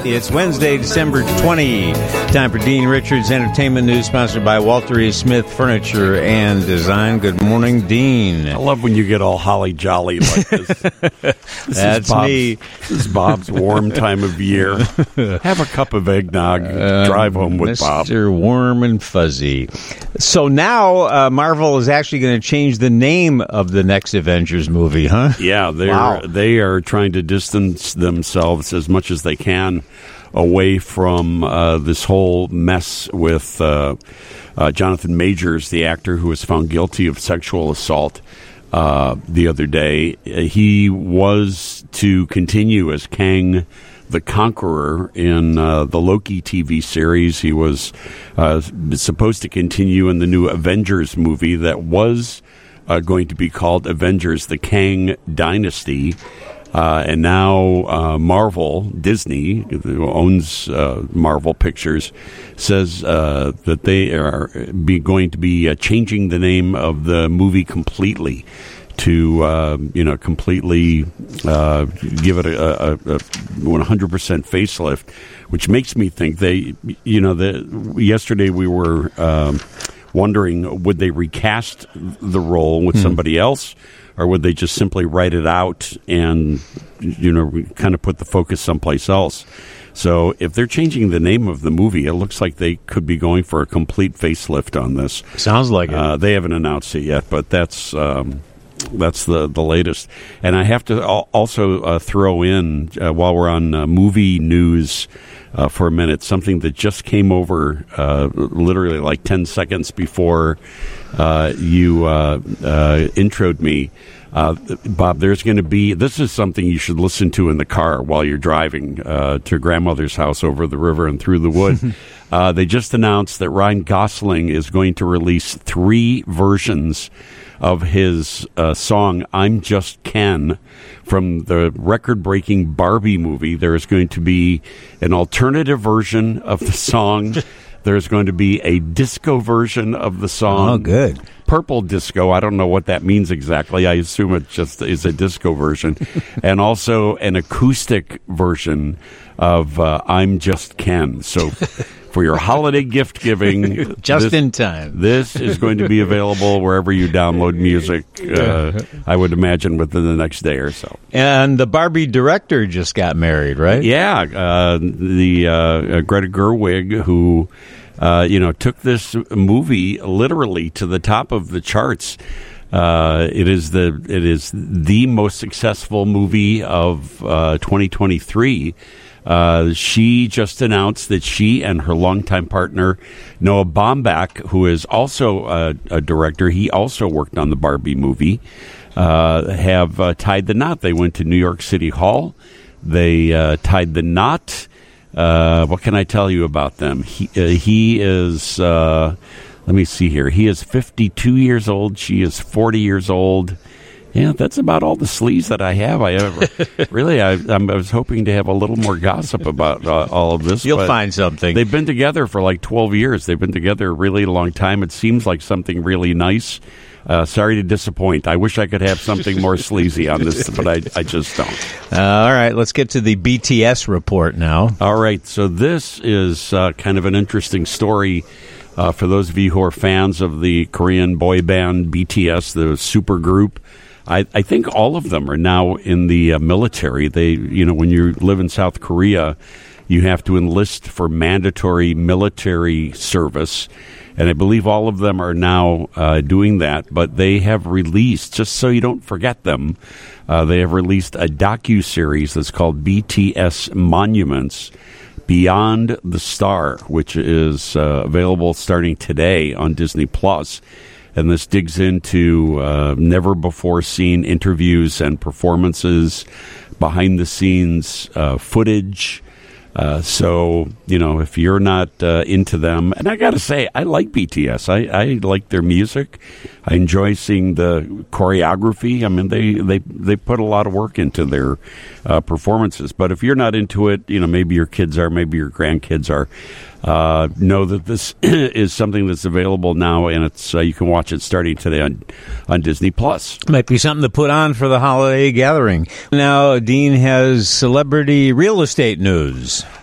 It's Wednesday, December 20. Time for Dean Richards Entertainment News, sponsored by Walter E. Smith Furniture and Design. Good morning, Dean. I love when you get all holly jolly like this. That's me. This is Bob's warm time of year. Have a cup of eggnog. Drive home with Bob. Mr. Warm and Fuzzy. So now Marvel is actually going to change the name of the next Avengers movie, huh? Yeah, they are trying to distance themselves as much as they can away from this whole mess with Jonathan Majors, the actor who was found guilty of sexual assault the other day. He was to continue as Kang the Conqueror in the Loki TV series. He was supposed to continue in the new Avengers movie that was going to be called Avengers: The Kang Dynasty. And now Marvel, Disney, who owns Marvel Pictures, says that they are going to be changing the name of the movie completely to, completely give it a 100% facelift, which makes me think yesterday we were wondering, would they recast the role with somebody else? Or would they just simply write it out and, kind of put the focus someplace else? So if they're changing the name of the movie, it looks like they could be going for a complete facelift on this. Sounds like it. They haven't announced it yet, but that's the latest. And I have to also throw in, while we're on movie news for a minute, something that just came over literally like 10 seconds before you introed me. Bob, there's going to be, this is something you should listen to in the car while you're driving to grandmother's house over the river and through the wood. They just announced that Ryan Gosling is going to release 3 versions of his song "I'm Just Ken" from the record-breaking Barbie movie. There is going to be an alternative version of the song. There's going to be a disco version of the song. Oh, good. Purple disco. I don't know what that means exactly. I assume it just is a disco version. And also an acoustic version of "I'm Just Ken." So for your holiday gift giving, in time. This is going to be available wherever you download music, I would imagine, within the next day or so. And the Barbie director just got married, right? Yeah. The Greta Gerwig, who took this movie literally to the top of the charts. It is the most successful movie of 2023. She just announced that she and her longtime partner, Noah Baumbach, who is also a director, he also worked on the Barbie movie, have tied the knot. They went to New York City Hall. They tied the knot. What can I tell you about them? He is, let me see here. He is 52 years old. She is 40 years old. Yeah, that's about all the sleaze that I have. I was hoping to have a little more gossip about all of this. You'll find something. They've been together for like 12 years. They've been together a really long time. It seems like something really nice. Sorry to disappoint. I wish I could have something more sleazy on this, but I just don't. All right, let's get to the BTS report now. All right, so this is kind of an interesting story for those of you who are fans of the Korean boy band BTS, the super group. I think all of them are now in the military. They, when you live in South Korea, you have to enlist for mandatory military service. And I believe all of them are now doing that. But they have released, just so you don't forget them, they have released a docuseries that's called BTS Monuments Beyond the Star, which is available starting today on Disney+. And this digs into never-before-seen interviews and performances, behind-the-scenes footage. So, if you're not into them, and I got to say, I like BTS. I like their music. I enjoy seeing the choreography. I mean, they put a lot of work into their performances. But if you're not into it, maybe your kids are, maybe your grandkids are. Know that this is something that's available now, and it's you can watch it starting today on Disney+. Might be something to put on for the holiday gathering. Now, Dean has celebrity real estate news.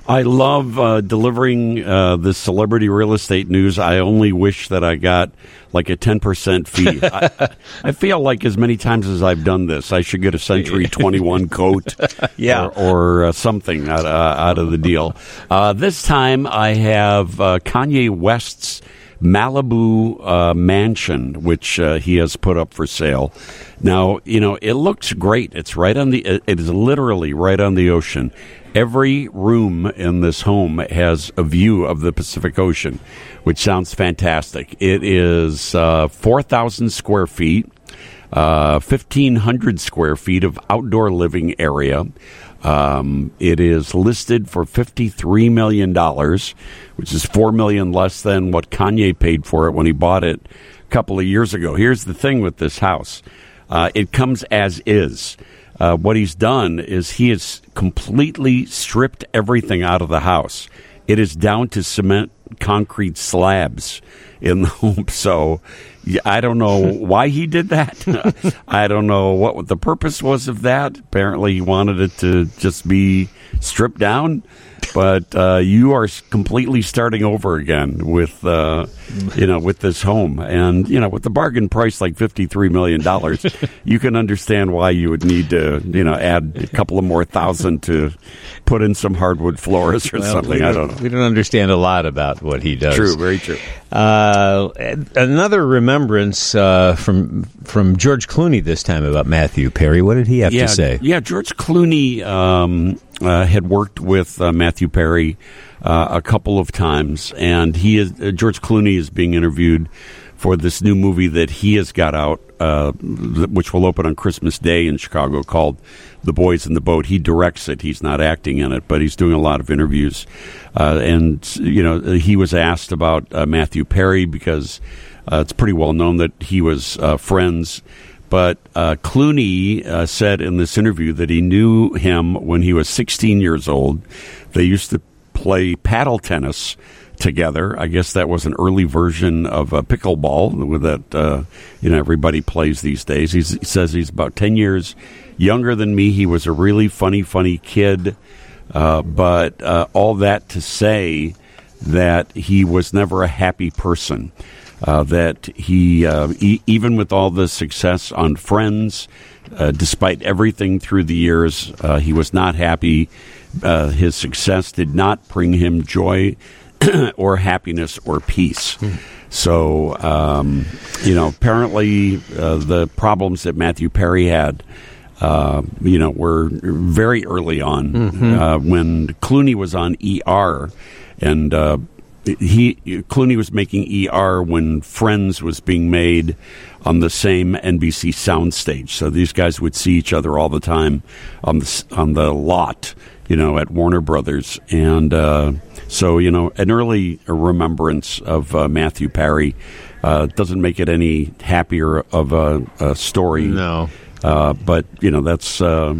I love delivering this celebrity real estate news. I only wish that I got like a 10% fee. I feel like as many times as I've done this, I should get a Century 21 coat or something out of the deal. This time I have Kanye West's Malibu mansion, which he has put up for sale. Now, it looks great. It's it is literally right on the ocean. Every room in this home has a view of the Pacific Ocean, which sounds fantastic. It is 4,000 square feet, 1,500 square feet of outdoor living area. It is listed for $53 million, which is $4 million less than what Kanye paid for it when he bought it a couple of years ago. Here's the thing with this house. It comes as is. What he's done is he has completely stripped everything out of the house. It is down to cement concrete slabs in the home. So I don't know why he did that. I don't know what the purpose was of that. Apparently he wanted it to just be stripped down. But you are completely starting over again with with this home, and with the bargain price like $53 million, you can understand why you would need to add a couple of more thousand to put in some hardwood floors or something. I don't know. We don't understand a lot about what he does. True, very true. Another remembrance from George Clooney this time about Matthew Perry. What did he have to say? Yeah, George Clooney had worked with Matthew Perry a couple of times, and George Clooney is being interviewed for this new movie that he has got out, which will open on Christmas Day in Chicago, called The Boys in the Boat. He directs it. He's not acting in it, but he's doing a lot of interviews. And he was asked about Matthew Perry because it's pretty well known that he was friends. But Clooney said in this interview that he knew him when he was 16 years old. They used to play paddle tennis together. I guess that was an early version of pickleball that everybody plays these days. He says he's about 10 years younger than me. He was a really funny kid. But all that to say that he was never a happy person. That he, even with all the success on Friends, despite everything through the years, he was not happy. His success did not bring him joy or happiness or peace. So, apparently the problems that Matthew Perry had, were very early on when Clooney was on ER, and Clooney was making ER when Friends was being made on the same NBC soundstage. So these guys would see each other all the time on the lot, at Warner Brothers. And so, an early remembrance of Matthew Perry doesn't make it any happier of a story. No. But, that's,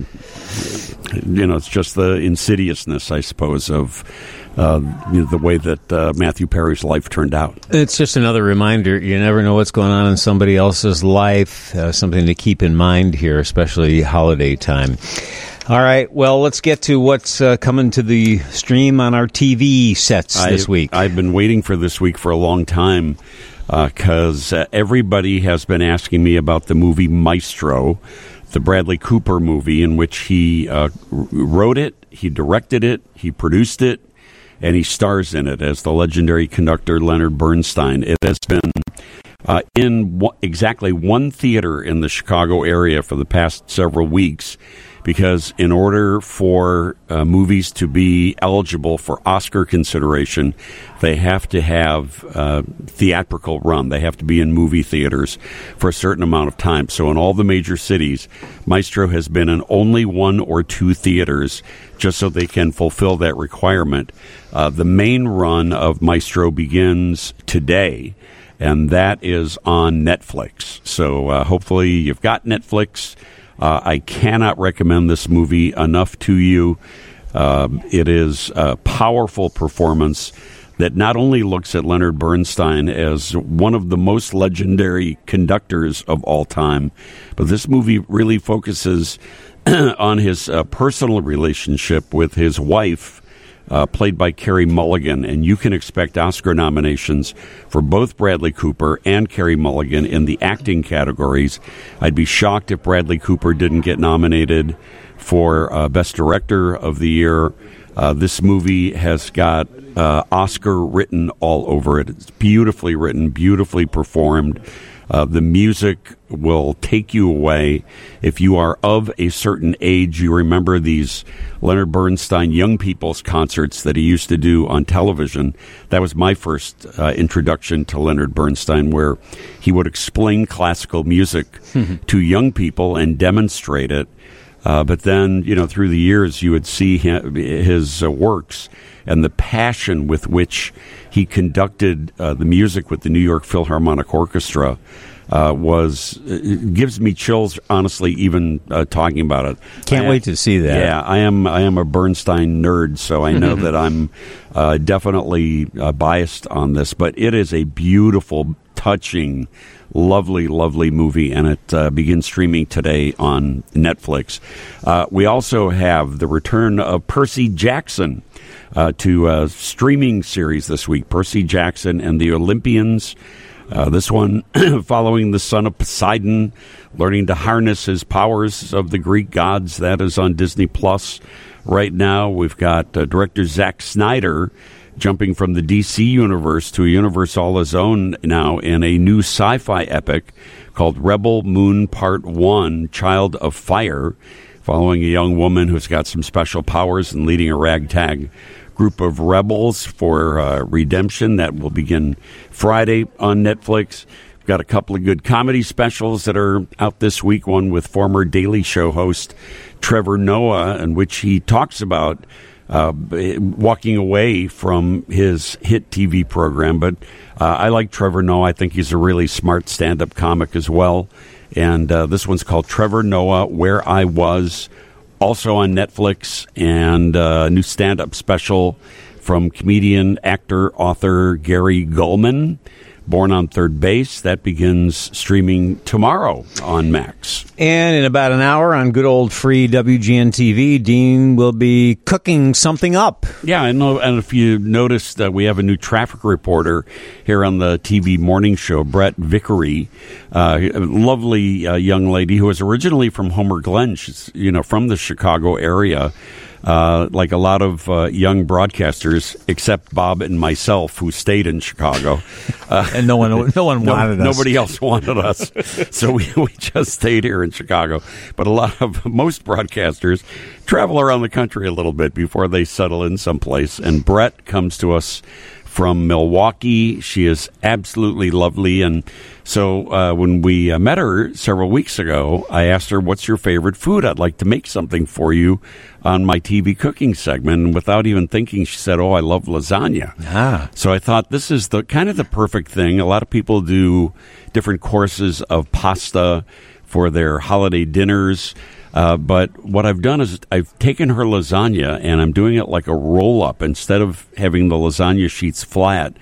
it's just the insidiousness, I suppose, of the way that Matthew Perry's life turned out. It's just another reminder. You never know what's going on in somebody else's life. Something to keep in mind here, especially holiday time. All right. Well, let's get to what's coming to the stream on our TV sets this week. I've been waiting for this week for a long time because everybody has been asking me about the movie Maestro, the Bradley Cooper movie in which he wrote it, he directed it, he produced it, and he stars in it as the legendary conductor Leonard Bernstein. It has been in exactly one theater in the Chicago area for the past several weeks, because in order for movies to be eligible for Oscar consideration, they have to have theatrical run. They have to be in movie theaters for a certain amount of time. So in all the major cities, Maestro has been in only one or two theaters just so they can fulfill that requirement. The main run of Maestro begins today, and that is on Netflix. So hopefully you've got Netflix. I cannot recommend this movie enough to you. It is a powerful performance that not only looks at Leonard Bernstein as one of the most legendary conductors of all time, but this movie really focuses on his personal relationship with his wife, played by Carey Mulligan, and you can expect Oscar nominations for both Bradley Cooper and Carey Mulligan in the acting categories. I'd be shocked if Bradley Cooper didn't get nominated for Best Director of the Year. This movie has got Oscar written all over it. It's beautifully written, beautifully performed. The music will take you away. If you are of a certain age, you remember these Leonard Bernstein young people's concerts that he used to do on television. That was my first introduction to Leonard Bernstein, where he would explain classical music to young people and demonstrate it. But then, through the years, you would see his works and the passion with which he conducted the music with the New York Philharmonic Orchestra gives me chills, honestly, even talking about it. Can't wait to see that. Yeah, I am a Bernstein nerd, so I know that I'm definitely biased on this, but it is a beautiful, touching, lovely, lovely movie, and it begins streaming today on Netflix. We also have the return of Percy Jackson to a streaming series this week. Percy Jackson and the Olympians. This one following the son of Poseidon, learning to harness his powers of the Greek gods. That is on Disney Plus right now. We've got director Zack Snyder jumping from the DC universe to a universe all his own now in a new sci-fi epic called Rebel Moon Part 1, Child of Fire, following a young woman who's got some special powers and leading a ragtag group of rebels for redemption. That will begin Friday on Netflix. We've got a couple of good comedy specials that are out this week, one with former Daily Show host Trevor Noah, in which he talks about walking away from his hit TV program. But I like Trevor Noah. I think he's a really smart stand-up comic as well. And this one's called Trevor Noah, Where I Was, also on Netflix, and a new stand-up special from comedian, actor, author Gary Gulman, Born on Third Base. That begins streaming tomorrow on Max. And in about an hour on good old free WGN-TV, Dean will be cooking something up. Yeah, I know. And if you noticed, we have a new traffic reporter here on the TV morning show, Brett Vickery, a lovely young lady who was originally from Homer Glen. She's, from the Chicago area. Like a lot of young broadcasters, except Bob and myself, who stayed in Chicago, and no one wanted us. Nobody else wanted us, so we just stayed here in Chicago. But most broadcasters travel around the country a little bit before they settle in someplace. And Brett comes to us from Milwaukee. She is absolutely lovely. And so when we met her several weeks ago, I asked her, what's your favorite food? I'd like to make something for you on my TV cooking segment. And without even thinking, she said, I love lasagna. So I thought this is the kind of the perfect thing. A lot of people do different courses of pasta for their holiday dinners. But what I've done is I've taken her lasagna and I'm doing it like a roll-up. Instead of having the lasagna sheets flat,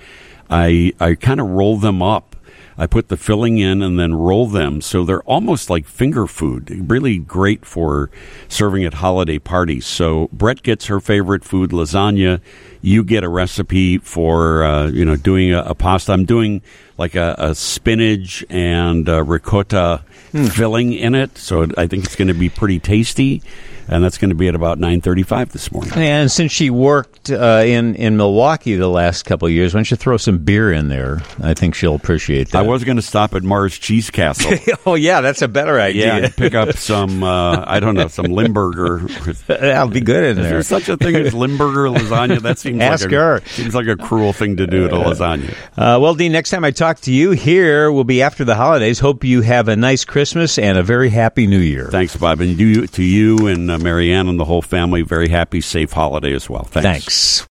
I kind of roll them up. I put the filling in and then roll them so they're almost like finger food. Really great for serving at holiday parties. So Brett gets her favorite food, lasagna. You get a recipe for doing a pasta. I'm doing like a spinach and ricotta filling in it, so I think it's going to be pretty tasty. And that's going to be at about 9:35 this morning. And since she worked in Milwaukee the last couple of years, why don't you throw some beer in there? I think she'll appreciate that. I was going to stop at Mars Cheese Castle. Oh, yeah, that's a better idea. Yeah, pick up some, some Limburger. That'll be good in there. Is there such a thing as Limburger lasagna? That seems seems like a cruel thing to do to lasagna. Well, Dean, next time I talk to you here will be after the holidays. Hope you have a nice Christmas and a very happy New Year. Thanks, Bob. And to you and Marianne and the whole family, very happy, safe holiday as well. Thanks.